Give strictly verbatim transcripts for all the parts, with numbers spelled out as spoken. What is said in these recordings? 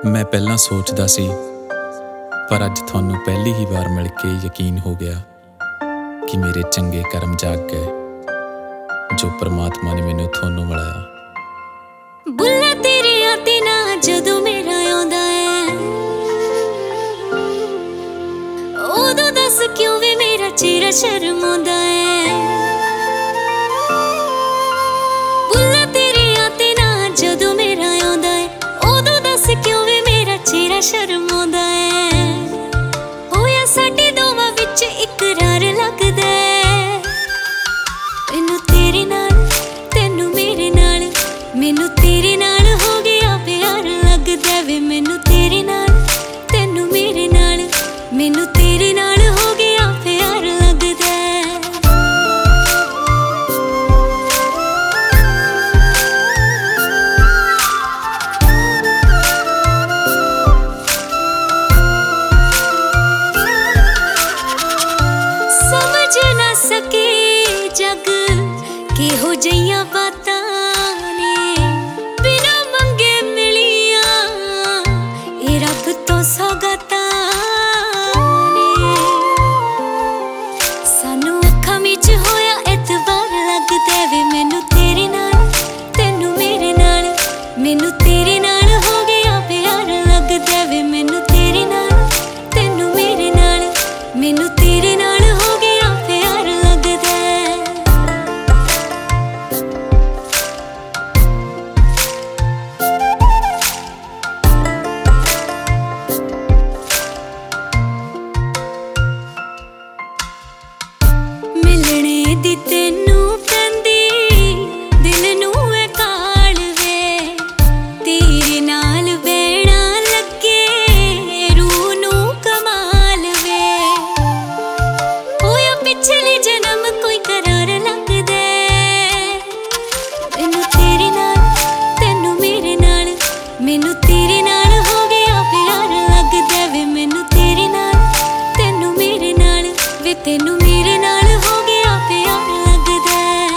मैं पहला सोचदा सी पर अज तुहानू पहली ही बार मिल के यकीन हो गया कि मेरे चंगे कर्म जाग गए जो परमात्मा ने मैनू तुहानू मिलाया। बुल्ला तेरिया ते ना जदों मेरा आउंदा है उदों दस क्यों वे मेरा चेहरा शर्माउंदा है। बुल्ला तेरिया ते ना जदों मेरा आउंदा है उदों दस क्यों वे मेरा चेहरा शर्माउंदा है। होया साडे दोवां विच इकरार लगदा है मैनू तेरे नाल तैनू मेरे नाल मैनू तेरे नाल हो गया प्यार लगदा वे। मैनू तेरे नाल तैनू मेरे नाल मैनू तेरे नाल हो गया प्यार लगदा समझ ना सके जग किहो जिहियां बातां ने बिना मंगे मिलियां ए रब तो सौगातां ने। सानू अखां विच होया एतबार लगदा वे मैनू तेरे नाल तैनू मेरे नाल मैनू तेरे नाल हो गया प्यार लगदा वे। मैनू तेरे नाल तैनू मेरे नाल मैनू तेरे नाल हो गया प्यार लगदा। मिलने दी तैनू पैंदी दिल नू ए काल वे तेरे नाल बैणा लगे रूह नू कमाल वे। होया पिछले जन्म कोई करार लगदा मैनू तेरे नाल तैनू मेरे नाल मैनू तेरे नाल हो गया प्यार लगदा वे। मैनू तेरे नाल तैनू मेरे नाल वे तैनू मेरे नाल हो गया प्यार लगदा।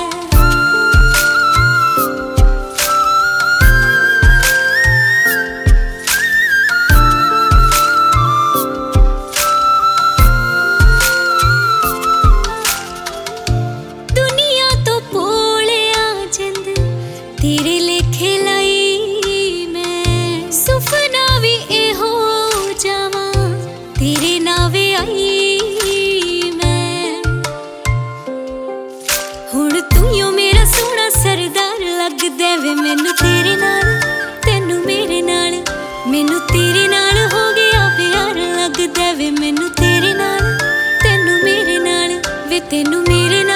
दुनिया तो भोलिया जिंद तेरे लेखे लाई मैं सुफना भी एहो जावां तेरे नावे आई मैं। हुण तूं मेरा सोहना सरदार लगदा वे। मैनू तेरे नाल तैनू मेरे नाल मैनू तेरे नाल हो गया प्यार लगदा वे। मैनू तेरे नाल तैनू मेरे नाल वे तैनू मेरे नाल